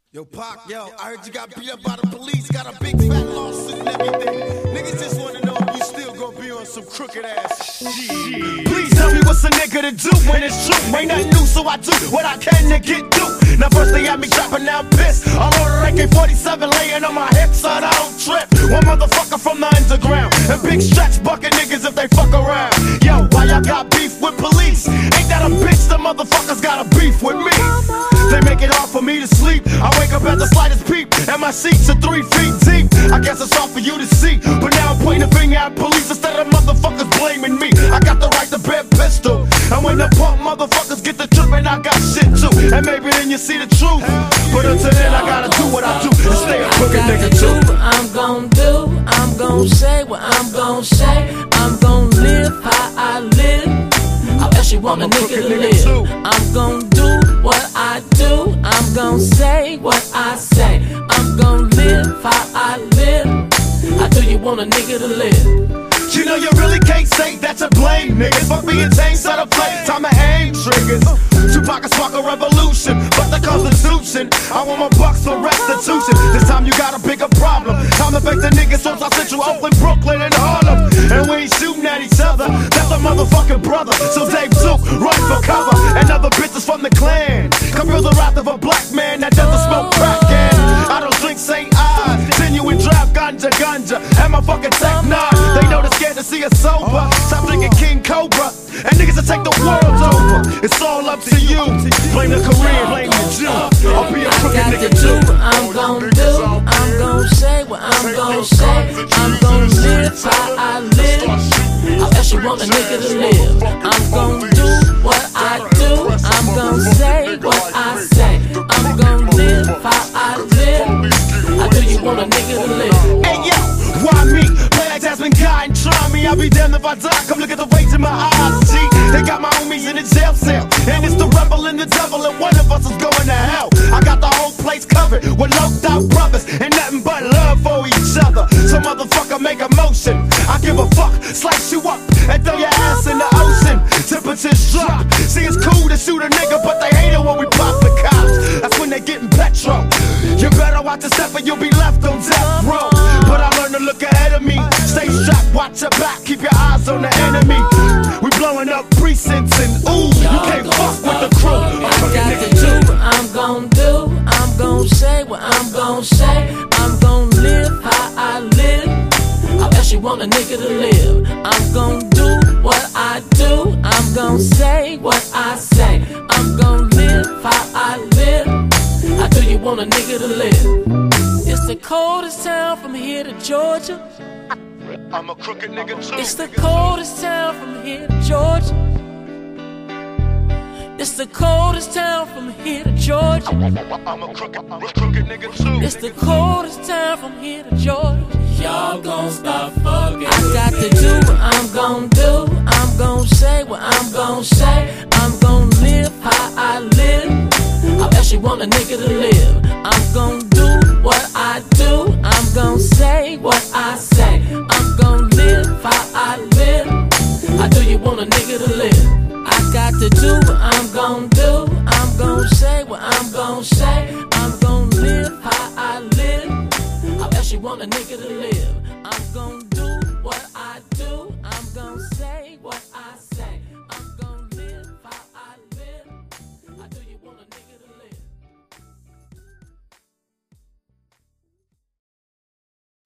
Yo, Pac, yo, I heard you got beat up by the police, got a big fat lawsuit and everything. Niggas just wanna know if you still gonna be on some crooked ass shit. Please tell me what's a nigga to do when it's true. Ain't nothing new, so I do what I can to get through. Now first they had me trapping, now I'm pissed. I'm on an AK-47 laying on my hips so I don't trip. One motherfucker from the underground, and big stretch bucket niggas if they fuck around. Yo, why y'all got beef with police? Ain't that a bitch? The motherfuckers got a beef with me. They make it hard for me to sleep. I wake up at the slightest peep, and my sheets are 3 feet deep. I guess it's hard for you to see, but now I'm pointing a finger at police instead of motherfuckers blaming me. I got the right to bear pistol, and when the punk motherfuckers get the trippin', I got shit too. And maybe then you see the truth, but until then I gotta do what I do and stay a crooked nigga too. I'm gon' do, I'm gon' say what I'm gon' say. I'm gon' live how I live. I actually want a nigga to live. I'm gon' do what I do. I'm gon' say what I say. I'm gon' live how I live. How do you want a nigga to live? You know you really can't say that to blame niggas. Fuck being tame, set a play, time to aim triggers. Tupac can spark a revolution, but the Constitution, I want my bucks for restitution. This time you got a bigger problem. Time to fake the niggas from South Central, Oakland, Brooklyn, and Harlem. And we ain't shooting at each other, that's a motherfucking brother. So Dave Duke, run for cover. And other bitches from the clan come feel the wrath of a black man that doesn't smoke crack. And I don't drink St. Ives, genuine draft ganja, and my fucking Tech 9. They know they're scared to see us sober. Stop drinking King Cobra, and niggas will take the world over. It's all up to you. Blame the Korean, blame the Jew. I'll be a crooked nigga too. I'm gon' do, I'm gon' say what I'm gon' say. I'm gon' live how I live. I actually want a nigga to live. I'm gon' do what I do. I'm gon' say what I say. I'm gon' live how I live. How do you want a nigga to live? Hey yo, why me? Play like Jasmine Guy and try me. I'll be damned if I die. Come look at the weight in my eyes, G. They got my homies in the jail cell, and it's the rebel and the devil, and one of us is going to hell. I got the whole place covered with loped out brothers and nothing but love for each other. So motherfucker, make a motion. I give a fuck, slice you up and throw your ass in the ocean. Temperatures drop. See, it's cool to shoot a nigga, but they hate it when we pop the cops. That's when they getting petrol. You better watch your step or you'll be left on death row. But I learned to look ahead of me. Stay strapped, watch your back, keep your eyes on the enemy. We blowing up precincts and ooh, you can't fuck with the crew. I got to do what I'm gon' do. I'm gon' say what I'm gon' say. I'm gon' live how I live. I actually want a nigga to live. I'm gon' do what I do. I'm gon' say what I say. I'm gon' live how I live. How do you want a nigga to live? It's the coldest town from here to Georgia. I'm a crooked nigga too. It's the coldest town from here to Georgia. It's the coldest town from here to Georgia. I'm a crooked nigga too. It's the coldest town from here to Georgia. Y'all gon' stop fucking. I got to do what I'm gon' do. I'm gon' say what I'm gon' say. I'm gon' live how I live. I actually want a nigga to live. I'm gon' do what I do. I'm gon' say what I say. I'm gon' live how I live. How do you want a nigga to live? I got to do what I'm gon' do. I'm gon' say what I'm gon' say. I'm gon' live how I live. I actually want a nigga to live. I'm gon'